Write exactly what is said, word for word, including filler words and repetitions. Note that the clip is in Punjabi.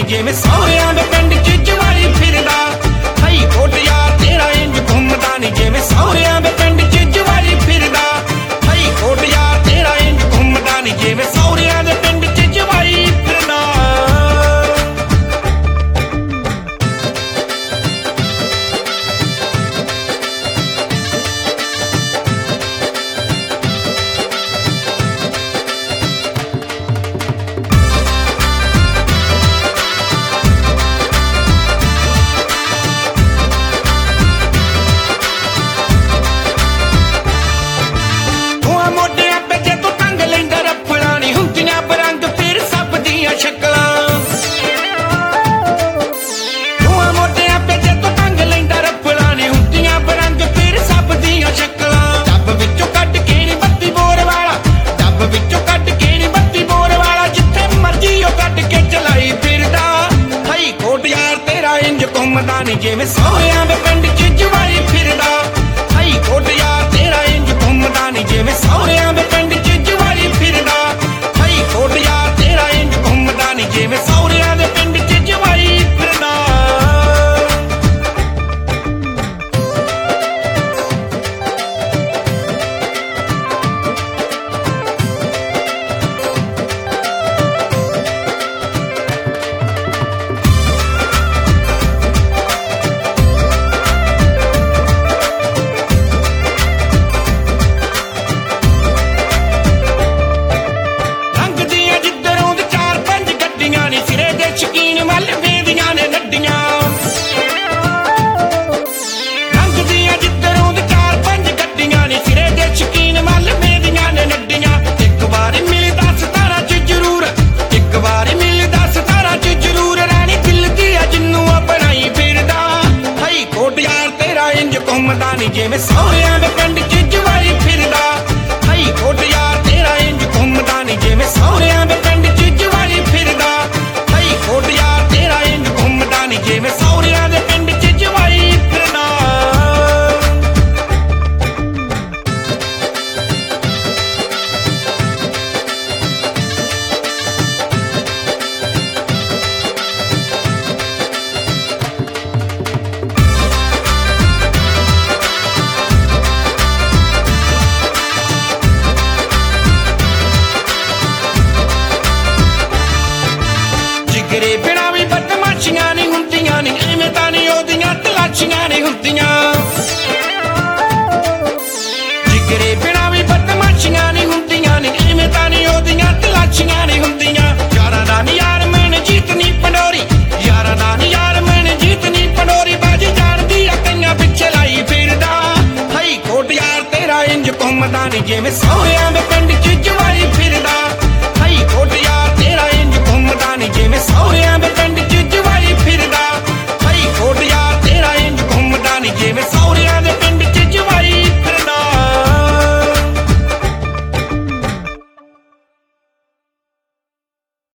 ਜਿਵੇਂ ਸਹੁਰਿਆਂ ਦੇ ਪਿੰਡ ਚ ਜਵਾਈ ਫਿਰਦਾ। ਹਾਈ ਕੋਟ ਯਾਰ ਤੇਰਾ ਇੰਜ ਘੁੰਮਦਾ ਨੀ ਜਿਵੇਂ ਸਹੁਰਿਆਂ ਦੇ ਪਿੰਡ ਚ ਜਵਾਈ ਫਿਰਦਾ। ਹਾਈ ਕੋਟ ਯਾਰ ਤੇਰਾ ਇੰਜ ਘੁੰਮਦਾ ਨੀ ਜਿਵੇਂ ਸਹੁਰਿਆਂ ਦੇ ਪਿੰਡ ਚ ਜਵਾਈ ਫਿਰਦਾ। ਘੁੰਮਦਾ ਨੀ ਜਿਵੇਂ ਸਹੁਰਿਆਂ ਦੇ ਪਿੰਡ ਚ ਜਵਾਈ ਫਿਰਦਾ। ਹਾਈ ਕੋਟ ਯਾਰ ਤੇਰਾ ਇੰਜ ਘੁੰਮਦਾ ਨੀ ਜਿਵੇਂ ਸਹੁਰਿਆਂ ਦੇ ਪਿੰਡ ਚ ਜਵਾਈ ਫਿਰਦਾ। ਹਾਈ ਕੋਟ ਯਾਰ ਤੇਰਾ ਇੰਜ ਘੁੰਮਦਾ ਨੀ ਜਿਵੇਂ ਸਹੁਰਿਆਂ ਦੇ ਪਿੰਡ ਚ ਜਵਾਈ ਫਿਰਦਾ। ਸ਼ਕੀਨ ਮੱਲ ਵੇਦੀਆਂ ਨੇ ਨੱਡੀਆਂ ਲੰਘਦੀਆਂ ਜਿੱਧਰੋਂ ਦੇ ਚਾਰ ਪੰਜ ਗੱਡੀਆਂ ਨੇ ਸਿਰੇ ਦੇ ਸ਼ਕੀਨ ਮੱਲ ਵੇਦੀਆਂ ਨੇ ਨੱਡੀਆਂ। ਇੱਕ ਵਾਰੀ ਮਿਲਦਾ ਸਤਾਰਾਂ ਚ ਜ਼ਰੂਰ ਇੱਕ ਵਾਰੀ ਮਿਲਦਾ ਸਤਾਰਾਂ ਚ ਜ਼ਰੂਰ ਰਾਣੀ ਦਿਲ ਦੀ ਆ ਜਿੰਨੂੰ ਆਪਣਾਈ ਫਿਰਦਾ। ਹਾਈ ਕੋਟ ਯਾਰ ਤੇਰਾ ਇੰਜ ਘੁੰਮਦਾ ਨੀ ਜਿਵੇਂ ਸਹੁਰਿਆਂ ਦੇ ਪਿੰਡ ਚ ਜਵਾਈ ਫਿਰਦਾ। ਹਾਈ ਕੋਟ ਯਾਰ ਤੇਰਾ ਇੰਜ ਘੁੰਮਦਾ ਨੀ ਜਿਵੇਂ ਸਹੁਰਿਆਂ ਦੇ ਪਿੰਡ ਚ ਜਵਾਈ ਫਿਰਦਾ। ਕੋਟ ਯਾਰ ਤੇਰਾ ਇੰਜ ਘੁੰਮਦਾ ਨੀ ਜਿਵੇਂ ਸਹੁਰਿਆਂ ਦੇ ਪਿੰਡ ਚ ਜਵਾਈ ਫਿਰਦਾ। ਜਿਗਰੇ ਬਿਨਾਂ ਵੀ ਬਦਮਾਸ਼ੀਆਂ ਨੀ ਹੁੰਦੀਆਂ ਨੀ ਐਵੇਂ ਤਾਂ ਨੀ ਉਹਦੀਆਂ ਤਲਾਸ਼ੀਆਂ ਨੀ ਹੁੰਦੀਆਂ। ਜਿਗਰੇ ਬਿਨਾਂ ਵੀ ਬਦਮਾਸ਼ੀਆਂ ਨੀ ਹੁੰਦੀਆਂ ਨੀ ਐਵੇਂ ਤਾਂ ਨੀ ਉਹਦੀਆਂ ਤਲਾਸ਼ੀਆਂ ਨੀ ਹੁੰਦੀਆਂ। ਯਾਰਾਂ ਦਾ ਨੀ ਯਾਰ ਮੈਨ ਜੀਤਨੀ ਪੰਡੋਰੀ ਯਾਰਾਂ ਦਾ ਨੀ ਯਾਰ ਮੈਨ ਜੀਤਨੀ ਪੰਡੋਰੀ ਬਾਜੀ ਜਾਣਦੀ ਆ ਕਈਆਂ ਪਿੱਛੇ ਲਾਈ ਫਿਰਦਾ। ਹਾਈ ਕੋਟ ਯਾਰ ਤੇਰਾ ਇੰਜ ਘੁੰਮਦਾ ਨੀ ਜਿਵੇਂ ਸਹੁਰਿਆਂ ਦੇ